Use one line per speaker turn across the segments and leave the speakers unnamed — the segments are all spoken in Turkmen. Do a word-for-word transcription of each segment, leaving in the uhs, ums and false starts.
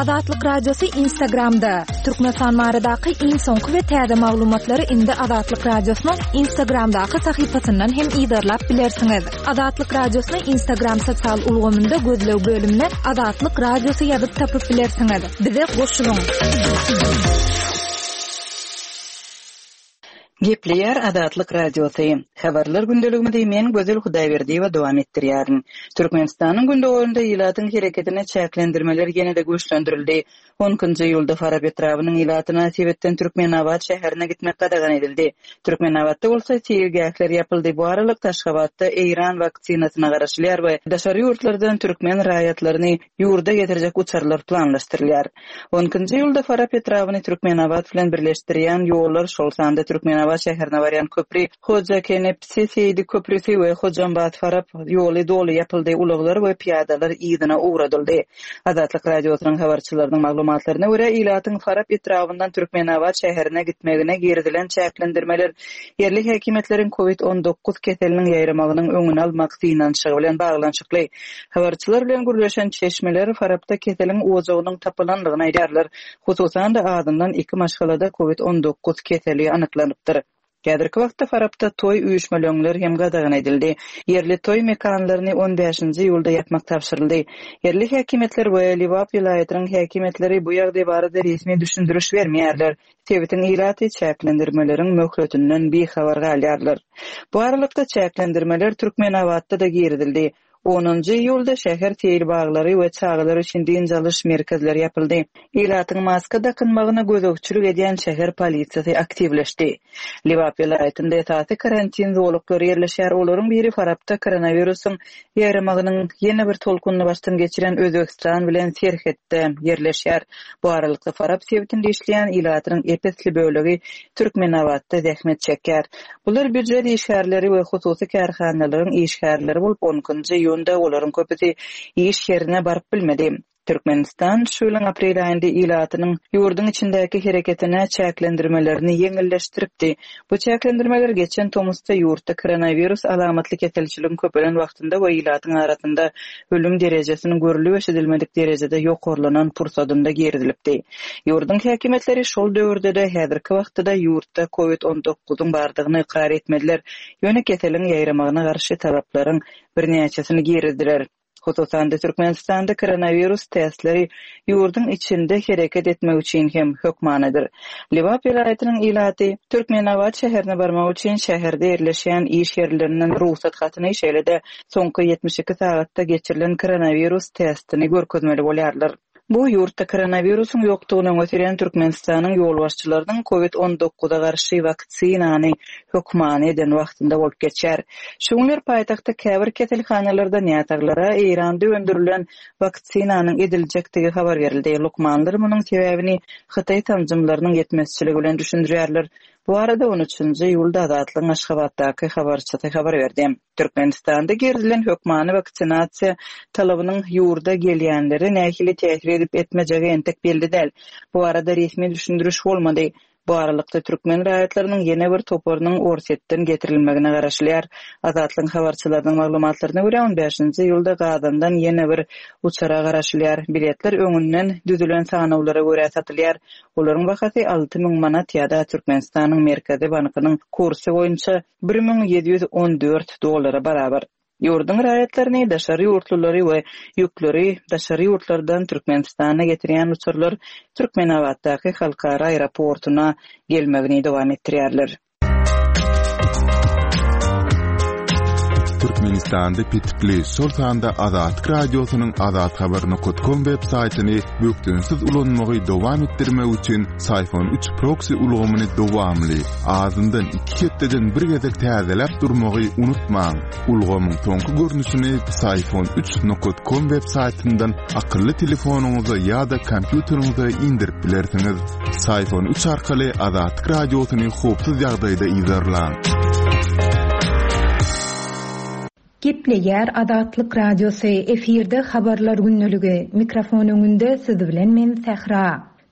Azatlyk Radiosu Instagramda. Türkmenistan maradaky iň soňky we täze maglumatlary indi Azatlyk Radiosynyň Instagramdaky sahypasyndan hem ýydarlap bilersiňiz. Azatlyk Radiosynyň Instagram sosial ulgamynda gözlew bölümine Azatlyk Radiosu ýazyp tapyp bilersiňiz. Bize goşulyň.
Gepleýär Azatlyk Radiosu. Habarlar gündeliginde men Gözel Hudaýberdi we dowam etdirýärin. Türkmenistanyň gündeliginde ýylatyň hereketine çäklendirmeler ýene-de güýçlendirildi. onuncu ýylda Farab etrawynyň ýylatyna sebepden Türkmenabad şäherine gitmek gadagan edildi. Türkmenabadda bolsa teýirgäkler ýapyldy. Bu aralyk Taşgabatda Eýran waksinasyna garaşylýar we daşary ýurtlardan türkmen raýatlaryny ýurda getirjek uçarlar planlaşdyrylýar. onuncu ýylda Farab etrawyny Türkmenabad bilen birleşdirýän ýollar şol sanda Türkmenabad şäherine barýan köprü, Hoja Kenepsi Seydi köprüsi we Hojambad Farab ýoly doly ýapyldy. Ulaglar we piyadalar ýygyna uğradyldy. Azatlyk Radiosynyň habarçylarynyň maglumatlaryna görä ýylatyň Farab etrawyndan Türkmenabad şäherine gitmegine geridilen çäklendirmeler yerli häkimetleriň covid on dokuz keseliniň ýaýramagynyň öňüni almaksynyň bilen baglanşykly. Habarçylar bilen gürleşen çeşmeler Farabda keseliniň ojagynyň tapylandygyny aýdarlar. Hususan da adından iki maşgalada covid on dokuz keseli anyklanypdyr. Kädirki wagtda Farabda toy üýüşmelöňler hem gadagan edildi. Yerli toy mekanlaryny on beşinji ýylda ýapmak tapşyryldy. Yerli häkimetler we Liwap vilayatynyň häkimetleri bu ýagdaý barada resmi düşündiriş bermeýärler. Sebäbiň ýylaty çäklendirmeleriň möhletininden bihabar galýarlar. Bu aralykda çäklendirmeler Türkmenabadda da giridildi. onuncu ýylda şäher teýir baglary we çağlar üçin dinjalyş merkezleri ýapyldy. Ýylatyň maska dakynmagyna gözegçilik edýän şäher polisiýasy aktivleşdi. Liwap vilayatynda etaty karantin zolaklary ýerleşýär. Olaryň biri Farabda koronawirusyň ýaýramagynyň ýene bir tolkunny başdan geçiren Özbegistan bilen Serhetde ýerleşýär. Bu aralykda Farab sebätinde işleýän ýylatyň epesli bölegi Türkmenabadda zähmet çekýär. Bular büdjet işgärleri we hususy karhanalaryň işgärleri bolup onuncu ýylda olaryň köpüsi iş ýerine baryp bilmedi. Türkmenistan şu ýylyň aprel aýynda ýylatynyň ýurdun içindäki hereketine çäklendirmelerini ýeňilleşdiripdi. Bu çäklendirmeler geçen Tomusda ýurtda koronavirus alamatly keselçiligiň köpelen wagtynda we ýylatyň arasynda ölüm derejesiniň görülip eşidilmedik derejede ýokarlanan pursatynda geridilipdi. Ýurdun häkimetleri şol döwürde de häzirki wagtda ýurtda covid on dokuzyň bardygyny ikrar etmediler. Ýöne keseliň ýaýramagyna garşy tabaplaryň birnäçesini geridiler. Hususan da Türkmenistanda koronavirus testleri ýurdun içinde hereket etmek üçin hem hökmanydyr. Liwap vilayatynyň ýylaty Türkmenabad şäherine barmak üçin şäherde ýerleşýän iş ýerlerinden ruhsat hatyny işelede soňky ýetmiş iki sagatda geçirilen koronavirus testini görkezmeli bolýarlar. Bu ýurtda koronavirusyň ýokdugyny öňe Türkmenistanyň ýolbaşçylarynyň covid on dokuza garşy vaksinany hökmany eden wagtynda bolup geçer. Şuňlar paýtagtda käbir keselhanalarda ýataglara Eýranda öndürilen vaksinanyň ediljekdigi habar berildi. Lukmanlar munyň sebäbini Hytaý tanjymlarynyň ýetmezçiligi bilen düşündirýärler. Bu arada on üçinji ýylda Azatlyk Aşgabatdaky habarçysy habar berdi. Türkmenistanda geridilen hökmany vaksinasiýa talabynyň ýurda gelýänleri nähili täsir edip etmejegi entek belli däl. Bu arada resmi düşündiriş bolmady. Bu aralykda türkmen raýatlarynyň ýene bir toparynyň orsetden getirilmegine garaşylýar. Azatlyk habarçylarynyň maglumatlaryna görä on beşinji ýylda Gadandan ýene bir uçara garaşylýar. Biletler öňünden düzülen sanawlara görä satylýar. Olaryň bahasy alty ming manat ýa-da Türkmenistanyň Merkezi bankynyň kursy boýunça bir ming ýedi ýüz on dört dollara barabar. Ýurdun raýatlaryny daşary ýurtlulary we ýükleri daşary ýurtlardan Türkmenistana getirýän uçurlar Türkmenabaddaky halkara aeroportuna gelmegini dowam etdirýärler.
Türkmenistanda pitipli şol sanda Azatlyk Radiosynyň azat habaryny nokta com web saýtyny bökdünsiz ulanmagy dowam etdirmek üçin Sayfon üç proxy ulgamyny dowamly azyndan iki ketdeden bir gezek täzelep durmagy unutmaň. Ulgamyň soňky görnüşini Sayfon üç nokta com web saýtyndan akylly telefonuňyza ýa-da kompýuteriňize indirip bilersiňiz. Sayfon üç arkaly Azatlyk Radiosyny howpsuz ýagdaýda ýerleýär.
Gepleýär Azatlyk Radiosu efirde habarlar günneligi. Mikrofon öňünde siz bilen men Sehra.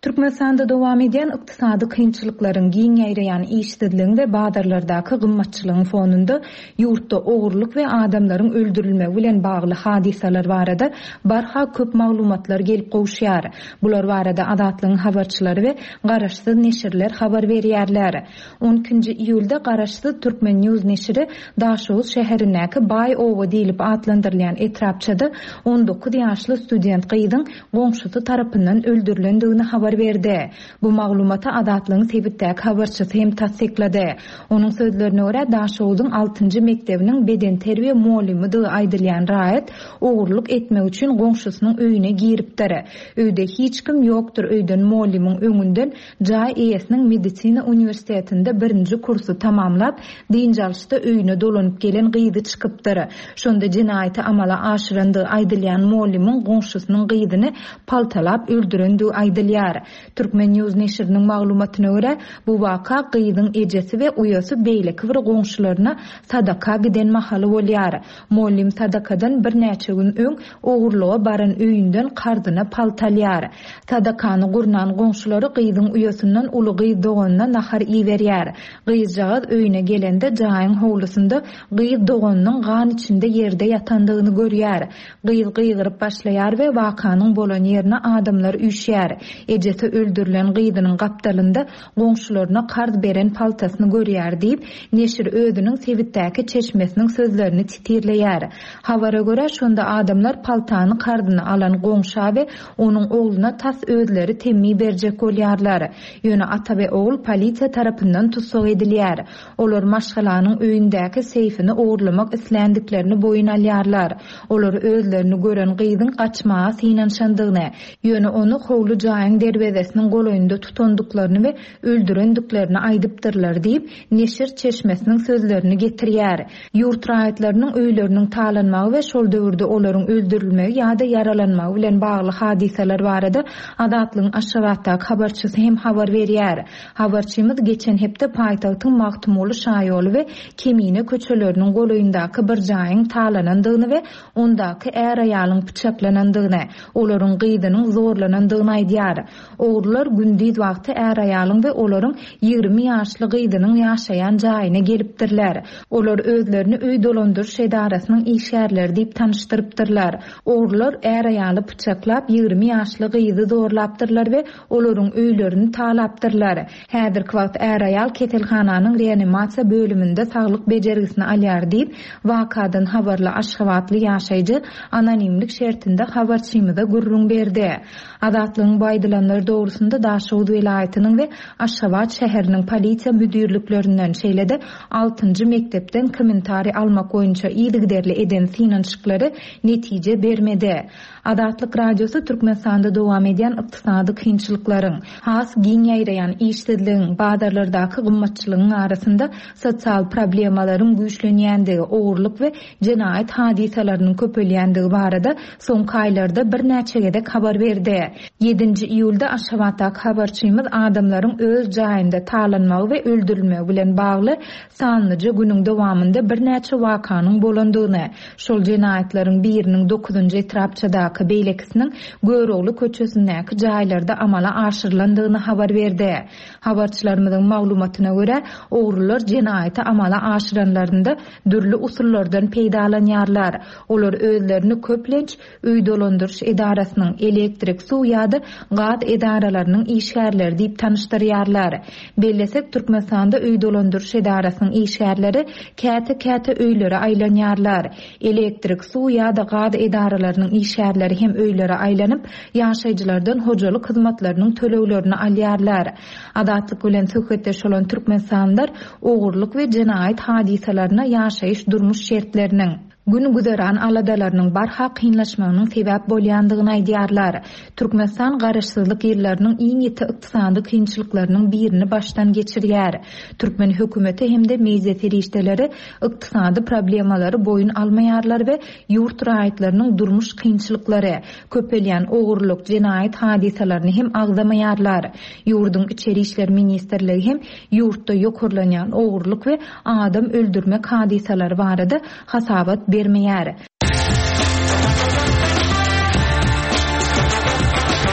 Türkmenistanda dowam eden ykdysady kynçylyklaryň giň ýaýraýan işsizligiň we bazarlardaky gymmatçylygyň fonunda ýurtda ogurlyk we adamlaryň öldürilmegi bilen bagly hadiseler barada barha köp maglumatlar gelip gowşýar. Bular barada Azatlygyň habarçylary we garaşsyz neşirler habar berýärler. on ikinji iýulda garaşsyz Türkmen News neşiri Daşoğuz şäherindäki Bay Owa diýilip atlandyrylýan etrapçada on dokuz ýaşly student gyzyň goňşusy tarapyndan öldürilendigini habar berdi. Bu maglumata Azatlygyň sebitdäki habarçysy hem tasdiklady. Onuň sözlerine görä Daşoğuzyň altynjy mektebiniň beden terbiýe muallimidy aýdylýan raýat ogurlyk etmek üçin goňşusynyň öýüne giripdir. Öýde hiç kim ýokdur. Öýden muallimiň öňünden jaý eýesiniň medisina uniwersitetinde birinji kursy tamamlap, diňjalşda öýüne dolanyp gelen gyzy çykypdyr. Şonda jinaýaty amala aşyrandy aýdylýan muallimiň goňşusynyň gyzyny paltalap öldürendi aýdylýar. Türkmen News neşiriniň maglumatyna görä, bu waka gyzyň ejesi we uýasy beýleki bir goňşularyna sadaka giden mahaly bolýar. Muallim sadakadan bir näçe gün öň ogurlyga baran öýünden kardyna paltalýar. Sadakany gurnan goňşulary gyzyň uýasyndan uly gyz doganyna nahar iýberýär. Gyzjağız öýüne gelende jaýyň howlusynda gyz doganynyň gan içinde ýerde ýatandygyny görýär. Gyz gygyryp başlaýar we wakanyň bolan ýerine adamlar üýşýär. Ejesi öldürilen gyzynyň gapdalynda goňşularyna kard beren paltasyny görýär diýip neşir özüniň sebitdäki çeşmesiniň sözlerini titirleýär. Habara görä şonda adamlar paltany kardyny alan goňşa we onuň ogluna tas özleri temmi berjek bolýarlar. Ýöne ata we ogul polisiýa tarapyndan tutsak edilýär. Olar maşgalanyň öýündäki seyfini ogurlamak islendiklerini boyun alýarlar. Olar özlerini gören gyzyň gaçmaga synanşandygyny, ýöne onu howlu jaýyň derbezesiniň goloýunda tutandyklaryny we öldürendiklerini aýdypdyrlar diýip neşir çeşmesiniň sözlerini getirýär. Ýurt raýatlarynyň öýleriniň talanmagy we şol döwürde olaryň öldürilmegi ýa-da yaralanmagy bilen bagly hadiseler barada Azatlygyň Aşgabatdaky habarçysy hem habar berýär. Habarçymyz geçen hepde paýtagtyň Magtumoly şaýoly we Kemine köçeleriniň goloýundaky bir jaýyň talanandygyny we ondaky är aýalyň pyçaklanandygyny, olaryň gyzynyň zorlanandygyny aýdýar. Ogurlar gündüz wagty är aýalyň we olaryň ýigirmi ýaşly gyzynyň ýaşaýan jaýyna gelipdirler. Olar özlerini öý dolandyryş edarasynyň işgärleri diýip tanışdyrypdyrlar. Ogurlar är aýaly pyçaklap ýigirmi ýaşly gyzy zorlapdyrlar we olaryň öýlerini talapdyrlar. Häzirki wagt är aýal ketelhananyň reanimasiýa bölüminde saglyk bejergisini alýar diýip wakadan habarly Aşgabatly ýaşaýjy anonimlik şertinde habarçymyza gurrun berdi. Azatlygyň baýdylanlar dogrusunda Daşoğuz welaýatynyň we Aşgabat şäheriniň polisiýa müdürliklerinden şeýlede altynjy mektepden kommentari almak boýunça ýygyderli eden synançyklary netije bermedi. Azatlyk radiosu Türkmenistanda dowam eden ykdysady kynçylyklaryň, has giň ýaýraýan işsizligiň, bazarlardaky gymmatçylygyň arasynda sosial problemalaryň güýçlenýändigi, ogurlyk we jinaýat hadiselerini köpelýändigi barada soňky aýlarda bir näçe gedek habar berdi. ýedinji iýulda Aşgabatdaky habarçymyz adamlaryň öz jaýynda talanmagy we öldürilmegi bilen bagly sanlyjy günüň dowamında bir näçe wakanyň bolandygyny, şol jinaýatlaryň biriniň dokuzunjy etrapçadaky beýlekisiniň Görogly köçesindäki jaýlarda amala aşyrylandygyny habar berdi. Habarçylarymyzyň maglumatyna görä, ogurlar jinaýaty amala aşyranlarynda dürli usullardan peýdalanýarlar. Olar özlerini köplenç öý dolandyryş edarasynyň elektrik, suw ýa-da gaz edaralarynyň işgärleri diýip tanışdyrýarlar. Bellesek Türkmenistanda öý dolandyryş edarasynyň işgärleri käte-käte öýlere aýlanýarlar. Elektrik, suw ýa-da gaz edaralarynyň işgärleri hem öýlere aýlanyp ýaşaýjylardan hojalyk hyzmatlarynyň töleglerini alýarlar. Azatlyk bilen söhbetdeş bolan türkmenistandar ogurlyk we jinaýat hadiselerini ýaşaýyş durmuş şertleriniň Günü güzeran aladalarynyň barha kynlaşmagynyň sebäp bolýandygyny aýdýarlar. Türkmenistan garaşsyzlyk ýerleriniň iň ýeti ykdysady kynçylyklarynyň birini başdan geçirýär. Türkmen hökümeti hemde meýze terişdeleri ykdysady problemalary boyun almaýarlar we ýurt raýatlarynyň durmuş kynçylyklary, köpelýän ogurlyk, jinaýat hadiselerini hem agdamaýarlar. Ýurdun içeri işler ministrligi hem ýurtda ýokurlanýan ogurlyk we adam öldürmek hadiseleri barada hasabat bermeýär.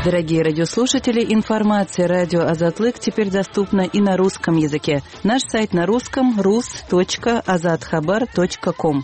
Дорогие радиослушатели, информация «Радио Азатлык» теперь доступна и на русском языке. Наш сайт на русском рус точка азатхабар точка ком.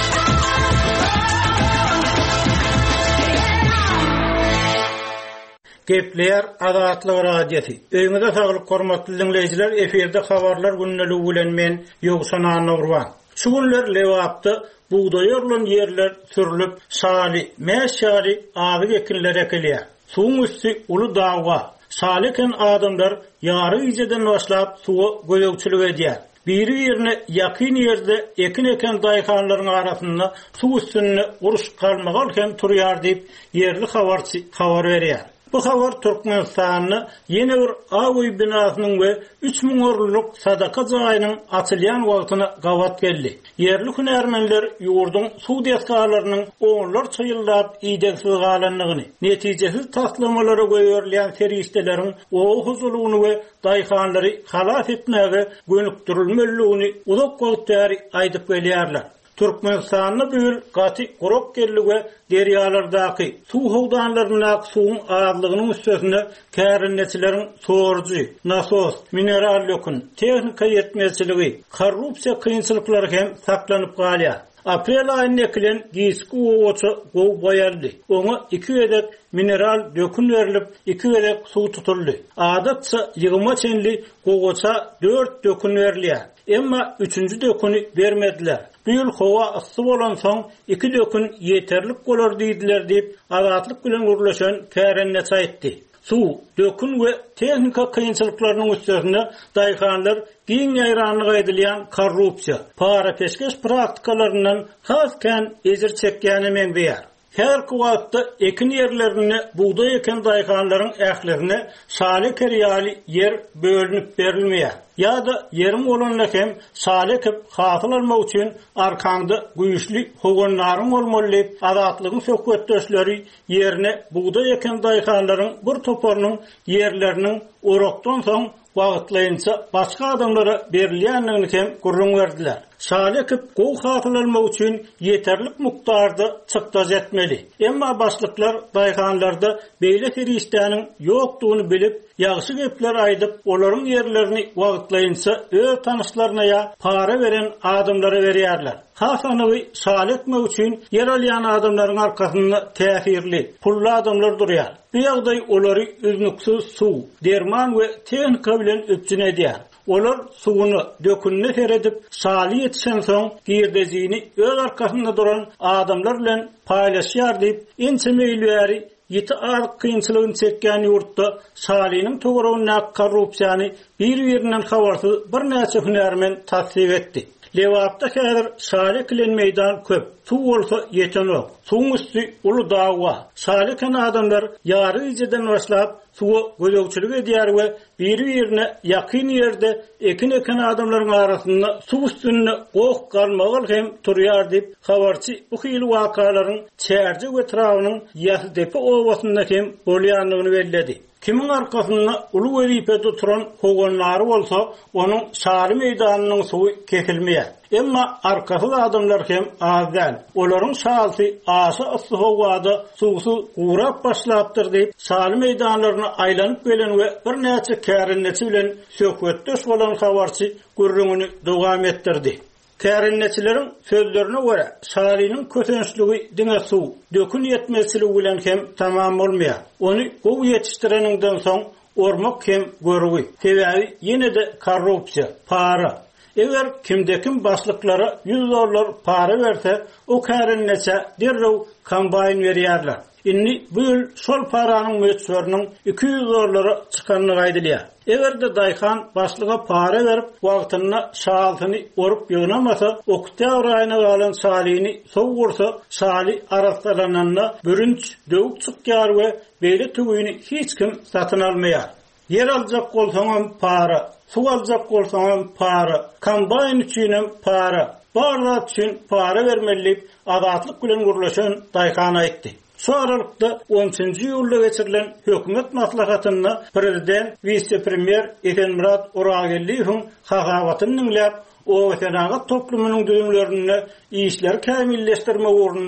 Gepler Azatlyk radiosi. Öňüňizde saglyk hormatly dinleýijiler, eferde habarlar günneligi bilen men Ýogşan Anurwan. Şu günler lewapda buğday ýerlen ýerler sürülip, şaly, mäşşaly azy ekinler ekilýär. Suwun üstü uly dağga, şalyken adamlar ýary ýerden başlap suwa göýekçilik edýär. Biri ýerine ýakyn ýerde ekin eken daýkanlaryň arasynda suw üstüne uruş galmagalken turýar diýip ýerli habarçy habar berýär. Bu habar Türkmenistanyň ýene bir awy binasynyň we üç miň orluk sadaka jaýynyň açylýan wagtyna gawat geldi. Yerli hünärmenler ýurdun suw deskalarynyň onlar çyýyllap iýdegsiz galanlygyny, netijesiz taslamlara goýurilýän ferişdeleriň o huzuluny we daýkanlary halat etmäge gönükdirilmeliligini uzak wagtary aýdyp gelýärler. Türkmenistanyň büyül gaty gorok geldi we derýalardaky suw howdanlaryna suwun azlygynyň üstüne kärinneçileriň sorjy, nasos, mineral ýokun, tehnika ýetmezçiligi, korrupsiýa kynçylyklary hem saklanyp galýar. Aprel aýyna ekilen giýski owaça gow boýaldy. Oňa iki edek mineral dökün berilip, iki edek suw tutuldy. Adatça ýygyma çenli gowaça dört dökün berilýär. Emma üçüncü dökünü bermediler. Bu ýyl howa ysy bolan soň iki dökün ýeterlik bolar diýdiler diýip azatlyk bilen gurulşan kärenneçi aýtdy. Suw, dökün we tehnika kynçylyklarynyň üstüne daýkanlar giň ýaýranlyga edilýän korrupsiýa, para peşkeş praktikalaryndan hasken ejir çekýäni meňbeýär. Her kuwatda ekin ýerlerini buğday eken daýkanlaryň ählerine şaly kerýaly ýer bölünip berilmeýär. Ýa-da ýerim bolanlakem şaly ekip hasyl almak üçin arkanda güýçli hoganlaryň bolmaly, azatlygyň söhbetdeşleri ýerine buğday eken daýkanlaryň bir toparynyň ýerleriniň orokdan soň wagtlaýynça başga adamlara berilýänligini hem gurrun berdiler. Şaly ekip gow hasyl almak üçin ýeterlik mukdarda çykdaş etmeli. Emma başlyklar daýkanlarda beýle ferişdäniň ýokdugyny bilip, ýagşy gepler aýdyp, olaryň ýerlerini wagtlaýynça öz tanyşlaryna ýa para beren adamlara berýärler. Hasanyny şaly etmek üçin ýer alýan adamlaryň arkasynda täsirli, pully adamlar durýar. Bu ýagdaý olary üznüksiz suw, derman we tehnika bilen öpjün edýär. Olar suwuny dökünne seredip, şaly etsen soň girdejini öz arkasynda duran adamlar bilen paýlaşýar diýip, ençe meýilbäri ýeti ark kynçylygyny çekýän ýurtda şalynyň tograwyna korrupsiýany bir ýerinden habarsyz bir näçe hünärmen tasdip etdi. Lewapda häzir şaly kilen meýdan köp. Suw bolsa ýetenok. Suwun üstü uly dağwa. Şaly eken adamlar ýary ýerden başlap suwa göýekçilik edýär we bir ýerine ýakyn ýerde ekin eken adamlaryň arasynda suw üstüne goýuk galmagal hem turýar diýip habarçy bu hyl wakalaryň çärje we trawynyň ýasdepe owasynda hem bolýanlygyny bellädi. Kimin arkasynda uly wezipede turan hoganlary bolsa, onuň şaly meýdanynyň suwy kekilmeýär. Emma arkasy adamlar hem az däl. Olaryň şalsy aşy ysy howada suwsy gurap başlapdyr diýip, şaly meýdanlaryny aýlanyp gelen we bir näçe kärinneçi bilen söhbetdeş bolan habarçy gurrungyny dowam etdirdi. Kärinneçileriň sözlerine göre şalynyň kötençligi diňe suw, dökün ýetmezçiligi bilen hem tamam bolmaýar. Ony gow ýetişdireniňden soň ormak hem görügi. Sebäbi ýene-de korrupsiýa, para. Eger kimdekin başlyklary yüz dollar para berse, o kärinneçe derrew kombayn berýärler. Inni bu ýyl şol paranyň möçberiniň iki yüz dollary çykanlygy aýdylýar. Eger de daýkan başlyga para berip, wagtyna şalyny orup ýöňamasa, oktyabr aýyna galan şalyny sow gursa, şaly araslananda bürünç döwük çykýar we beýle tügüni hiç kim satyn almaýar. Yer aljak bolsaň para, suw aljak bolsaň para, kombayn üçin para, barlat üçin para bermeli, azatlyk bilen gurulşan daýkan aýtdy. Şu aralykda on üçinji ýylda geçirilen hökümet maslahatyna prezident, vice-premier Esenmurat Oragelliýewiň hagawatyny dinläp, o wetenagat toplumynyň düýümlerini işler kämilleşdirme uğruna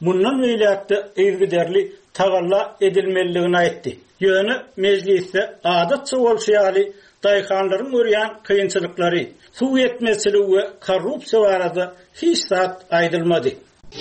bundan meýläpde ýergiderli tagalla edilmeliligini aýtdy. Ýöne meclisde adatça bolşýaly daýkanlaryň görýän kynçylyklary, suw yetmezçiligi we korrupsiýa barada hiç zat aýdylmady.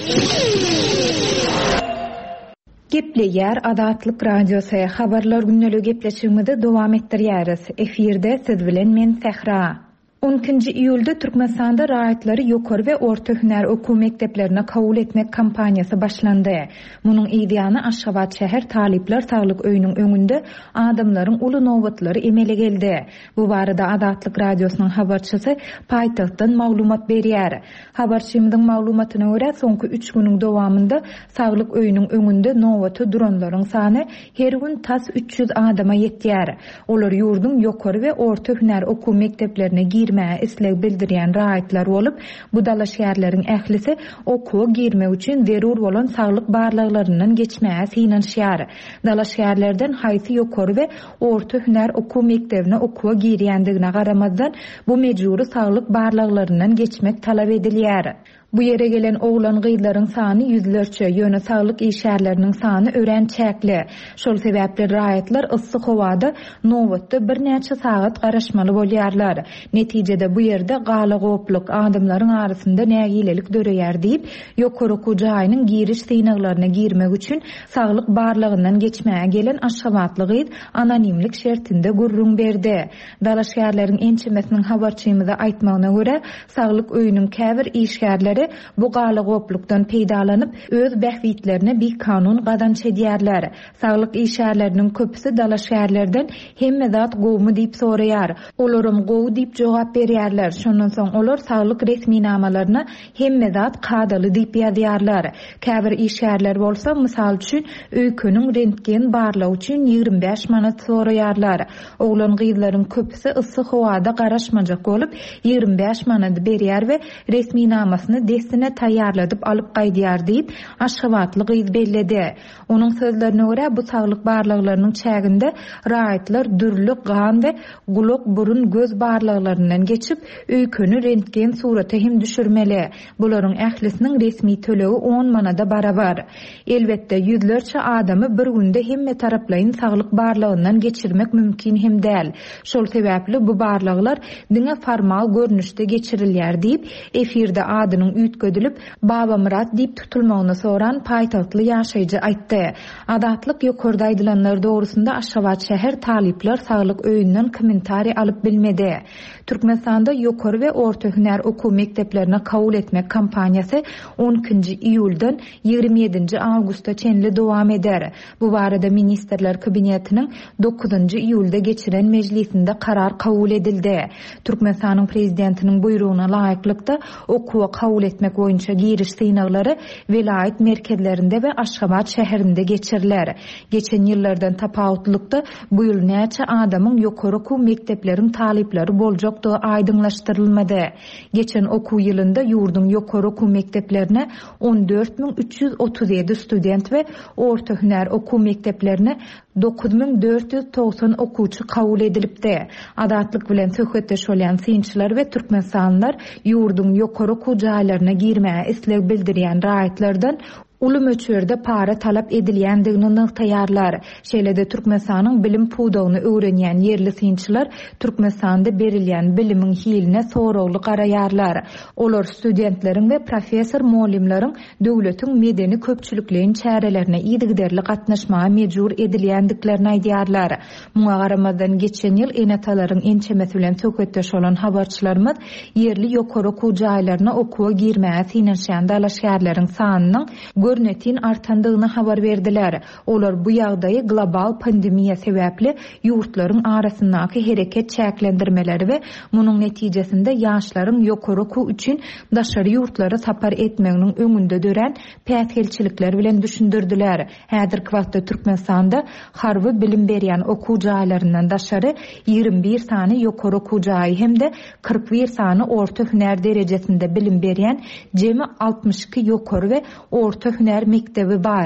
Gepleýär Adatlyk Radiosu habarlar günneligi gepleşigimizde dowam etdirýäris. Efirde siz bilen men Sehra. on ikinji iýulda Türkmenistanda raýatlary ýokary we orta hüner okuw mekdeplerine kabul etmek kampaniýasy başlandy. Munyň ideýany Aşgabat şäher talipler saglyk öýüniň öňünde adamlaryň uly nowatlary emele geldi. Bu barada Adatlyk Radiosynyň habarçysy paýtagtdan maglumat berýär. Habarçymyzyň maglumatyna görä soňky üç güniň dowamında saglyk öýüniň öňünde nowaty duranlaryň sany her gün tas üç ýüz adama ýetýär. Olar ýurdun ýokary we orta hüner okuw mekdeplerine girme isleg bildirýän raýatlar bolup, bu dalaşýarlaryň ählisi okuwa girmek üçin zerur bolan saglyk barlyklaryndan geçmäge synanýar. Dalaşýarlardan haýsy ýokary we orta hüner okuw mektebine okuwa girýändigine garamazdan bu mejburi saglyk barlyklaryndan geçmek talap edilýär. Bu yere gelen oglan gyýlaryň sany ýüzlerçe, ýöne saglyk işgärleriniň sany ören çäkli. Şol sebäpli raýatlar yssyk howada nowatda bir näçe sagat garaşmaly bolýarlar. Netijede bu ýerde galy goplyk adamlaryň arasynda nägilelik döreýär diýip, ýokary jaýynyň giriş synaklaryna girmek üçin saglyk barlygyndan geçmäge gelen Aşgabatly gyýt anonimlik şertinde gurrun berdi. Dalaşýarlaryň ençemesiniň habarçymyza aýtmagyna görä, saglyk öýüniň käbir işgärleri bu galy goplukdan peýdalanyp öz bähwitlerine bir kanun gadan çedýärler. Saglyk işgärleriniň köpüsi dalaşýarlardan hemme zat gowmy diýip soraýar. Olaryň gow diýip jogap berýärler. Şondan soň olar saglyk resminamalaryna hemme zat kadaly diýip ýazýarlar. Käbir işgärler bolsa, mysal üçin öýküniň rentgen barlagy üçin ýygrimi beş manat soraýarlar. Oglan gyzlaryň köpüsi yssyk howada garaşmajak bolup ýygrimi beş manat berýär we resminamasyny desine taýýarladyp alyp gaýdýar diýip Aşgabatly gyz belledi. Onuň sözlerine görä bu saglyk barlyklarynyň çäginde raýatlar dürlük gan we gulak burun göz barlyklarynyň geçip öýküni rentgen suraty hem düşürmeli. Bularyň ählisiniň resmi tölegi on manada barabar. Elbetde ýüzlerçe adamy bir günde hemme taraplaryň saglyk barlygyndan geçirmek mümkin hem däl. Şol sebäpli bu barlyklar diňe formal görnüşde geçirilýär diýip efirde adynyň üýtgödülüp Baba Murat diýip tutulmagyny soran paýtagtly ýaşaýjy aýtdy. Adatlyk ýokarda aýdylanlar dogrusunda Aşgabat şäher talipler saglyk öýünden kommentari alyp bilmedi. Türkmenistanda ýokary we orta hüner okuw mekdeplerine kabul etmek kampaniýasy on ikinji iýuldan ýygrimi ýedinji awgustda çenli dowam eder. Bu barada ministrler kabinetiniň dokuzunji iýulda geçiren mejlisinde karar kabul edildi. Türkmenistanyň prezidentiniň buyruguna laýyklykda okuwa kabul etmek boýunça giriş synaklary vilayet merkezlerinde we Aşgabat şäherinde geçiriler. Geçen ýyllardan tapawutlykda bu ýyl näçe adamyň ýokary okuw mekdepleriň talipleri boljak aýdyňlaşdyrylmady. Geçen okuw ýylynda ýurdun ýokary okuw mekteplerine on dört bin üç ýüz otuz ýedi student we orta hüner okuw mekteplerine dokuz bin dört ýüz togson okuwçy kabul edilipdi. Adatlyk bilen söhbetdeş bolan synçylar we türkmenstanlar ýurdun ýokary okuw jaýlaryna girmäge isleg bildirýän raýatlardan uly möçberde para talap edilýändigini nyktaýarlar. Şeýlede Türkmenistanyň bilim puwdagyny öwrenýän ýerli synçylar Türkmenistanda berilýän bilimiň hiline soragly garaýarlar. Olar studentleriň we professor molimleriň döwletiň medeni köpçülikligiň çärelerine ýygyderli gatnaşmaga mejbur edilýändiklerini aýdýarlar. Muňa garamazdan geçen ýyl enatalaryň ençemesi bilen söhbetdeş bolan habarçylarymyz ýerli ýokary okuw jaýlaryna okuwa girmäge synanýan dalaşýarlaryň sanynyň görnetin artandygyny habar berdiler. Olar bu ýagdaýy global pandemiýa sebäpli ýurtlaryň arasyndaky hereket çäklendirmeleri we munyň netijesinde ýaşlaryň ýokary okuw üçin daşary ýurtlara sapar etmeginiň öňünde dören pätgelçilikler bilen düşündirdiler. Häzirki wagtda Türkmenistanda harby bilim berýän okuw jaýlaryndan daşary ýygrimi bir sany ýokary okuw jaýy hemde kırk bir sany orta hüner derejesinde bilim berýän jemi altmış iki ýokary we orta hüner mektebi bar.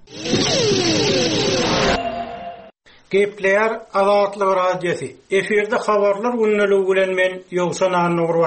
Gepleýär Adatlyk Radiosu. Efirde habarlar günneligi bilen men Ýogsan Annurwa.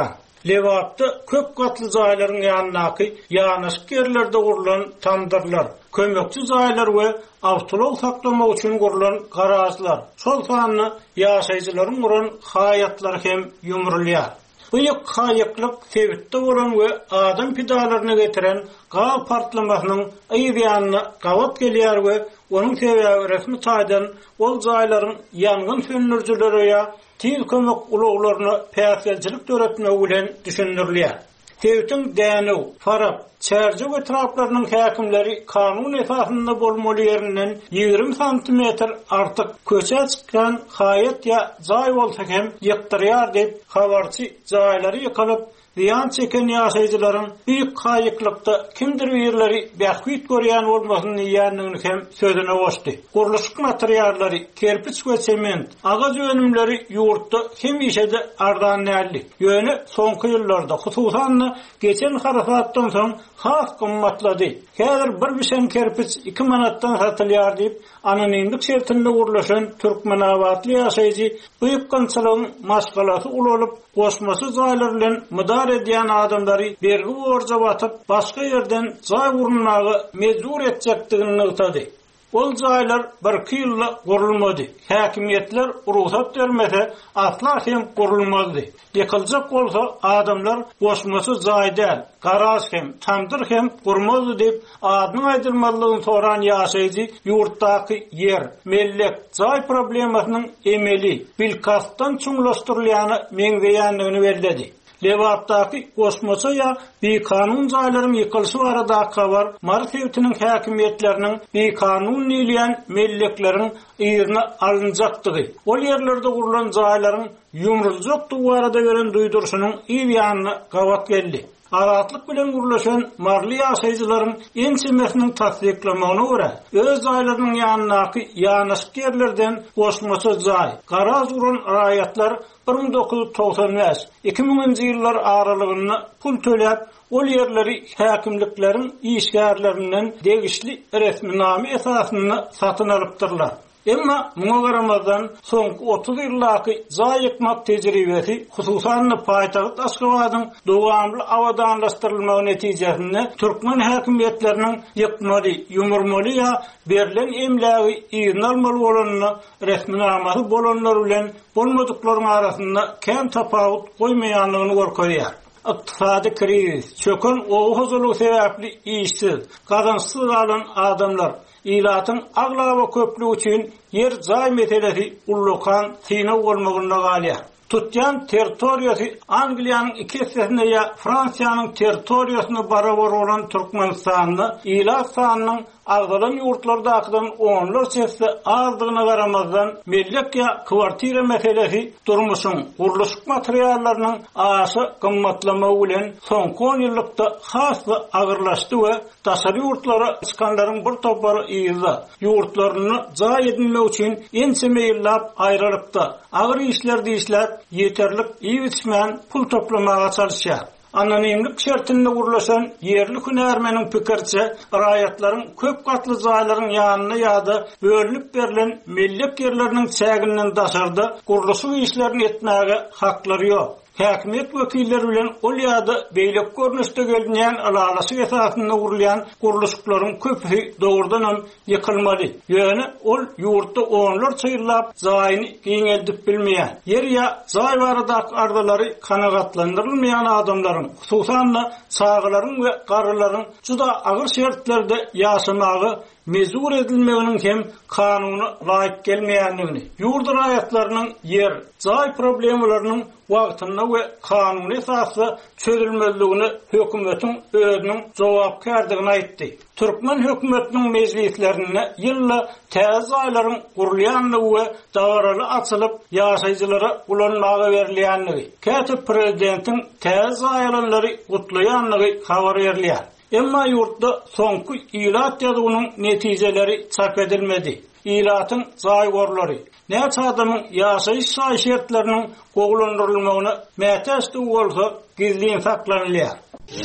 Lewapda köp gatly zaýlaryň ýanynaky ýanyşyk ýerlerde gurulan tamdyrlar, kömekçi zaýlar we awtolog saklamak üçin gurulan garajlar, şol sanyny ýaşaýjylaryň guran haýatlary hem ýumrulýar. Bu ýok haýyklyk sebitde bolan we adam pidalaryna getiren gaw partlamagynyň ýa-da gawat gelýär we onuň sebäbi resmi taýdan ol zaýlaryň ýangyn söndürjileri ýa til kömek uluglaryna päsgelçilik töretmek bilen düşündirilýär. Tewtin dänu, farap, çärjek etraplarynyň häkimleri kanun esasynda bolmaly ýerinden ýigrim santimetr artyk köçe çykan haýat ýa zaý bolsa hem ýyktyrýar diýip habarçy zaýlary ýykalyp ziyan çeken ýaşaýjylaryň büýük haýyklykda kimdir ýerleri bähwit görýän bolmasyny ýanlygyny hem sözüne goşdy. Guruluşyk materiallary, kerpiç we sement, agaz önümleri ýurtda hem işede ardan näli. Ýöne soňky ýyllarda, hususan geçen harasatdan soň has gymmatlady. Häzir bir bişen kerpiç iki manatdan satylýar diýip anonimlik şertinde gurulşan türkmenawatly ýaşaýjy büýük kançylygyň maşgalasy ulanyp goşmasy zaýlar bilen mudar edýän adamlary bergi borja batyp başga ýerden zaý gurulmagy mezur etjekdigini ýytady. Ol zaýlar bir ýylda gurulmady. Häkimiýetler ruhsat bermese asla hem gurulmazdy. Ýykyljak bolsa adamlar goşmasy zaý däl, garaj hem, tamdyr hem gurmazdy diýip adyny aýdylmalygyny soran ýaşaýjy ýurtdaky ýer, mellek, zaý problemasynyň emeli, bilkastan çuňlaşdyrylýany meňzeýänligini bellädi. Lewapdaky goşmasy ýa bekanun zaýlaryň ýykylşy barada kabar Martewtiniň häkimiýetleriniň bekanun niýleýän mellekleriň ýerine alynjakdygy. Ol ýerlerde gurulan zaýlaryň ýumruljakdygy barada beren duýdurşynyň ýa-da gawat geldi. Aratlyk bilen gurulşan marly ýaşaýjylaryň ençemesiniň tasdiklamagyna görä, öz zaýlarynyň ýanynaky ýanyşyk ýerlerden goşmasy zaý, garaz urun raýatlar bir ming dokuz yüz toksan beş iki miňinji ýyllar aralygynda pul töläp ol ýerleri häkimlikleriň işgärlerinden degişli resminamy esasyny satyn alypdyrlar. Emma muňa garamazdan soňky otuz ýyllaky zaý ýykmak tejribesi hususan paýtagyt Aşgabatyň dowamly awadanlaşdyrylmagy netijesinde türkmen häkimiýetleriniň ýykmaly, ýumurmaly ýa berilen emlägi ýygyny almaly bolanyny resminamasy bolanlar bilen bolmadyklaryň arasynda käm tapawut goýmaýanlygyny görkezýär. Iqtisadi kriz, çökün oğuzuluğu sebäpli işsiz, kazançsız kalan adamlar, ilatyň aglawa köplüğü üçin yer zaý meselesi ullukan synaw bolmagyna galýar. Tutyan territoriýasy Angliýanyň iki hissesine ýa Fransiýanyň territoriýasyna barabar bolan Türkmenistanyň ilat sanynyň agdalan ýurtlardakydan onlar çeşitli azdygyna garamazdan mellek ýa kwartira meselesi durmuşyň guruluşyk materiallarynyň aşy gymmatlamagy bilen soňky on ýyllykda hasly agyrlaşdy we daşary ýurtlara çykanlaryň bir topary ýyza ýurtlaryny zaý edilmek üçin ençeme ýyllap aýralypdy. Agyr işlerdi işläp ýeterlik ýetişmän pul toplamaga çalışýar. Anonimlik şertinde gurulşan yerli hünärmeniň pikirçe raýatlaryň köp gatly zaýlaryň ýanyna ýa-da bölünip berilen mellek ýerleriniň çägininden daşarda gurulşyk işlerini etmäge haklary ýok. Häkimiýet wekilleri bilen ol ýa-da beýlek görnüşde gelýän alalasy esasynda gurulýan guruluşyklaryň köpü dogrudan ýykylmaly. Ýöne ol ýurtda onlar çyýrlap zaýyny giňeldip bilmeýän, yer ýa zaý baradaky ardalary kanagatlandyrylmaýan adamlaryň, hususan çağlaryň we garrylaryň juda agyr şertlerde ýaşamagy mezur edilmeginiň hem kanuny laýyk gelmeýänligini, ýurt raýatlarynyň yer, zaý problemlarynyň wagtynda we kanuny esasda çözülmezligini hökümetiň özüniň jogapkärdigini aýtdy. Türkmen hökümetiniň meclislerine ýylla täze zaýlaryň gurulýanlygy we dawaraly açylyp ýaşaýjylara ulanmaga berilýänligi, kätip prezidentiň täze zaýlanlary gutlaýanlygy habar berilýär. Emma ýurtda soňky ilat ýazygynyň netijeleri çap edilmedi. İlatyň zaý gorlary, näçe adamyň ýaşaýyş şaýşertleriniň goglandyrylmagyna mätäçdi bolsa gizliň saklanylýar.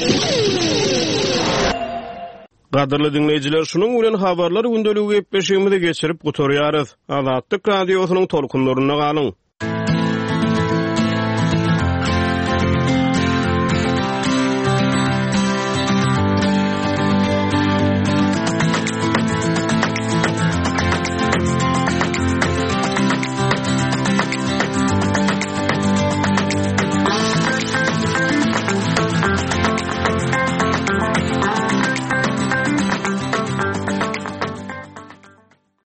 Gadyrly dinleýijiler, şunuň bilen habarlar gündeligi gepleşigimizi geçirip gutorýarys. Azatlyk radiosynyň tolkunlaryna galyň.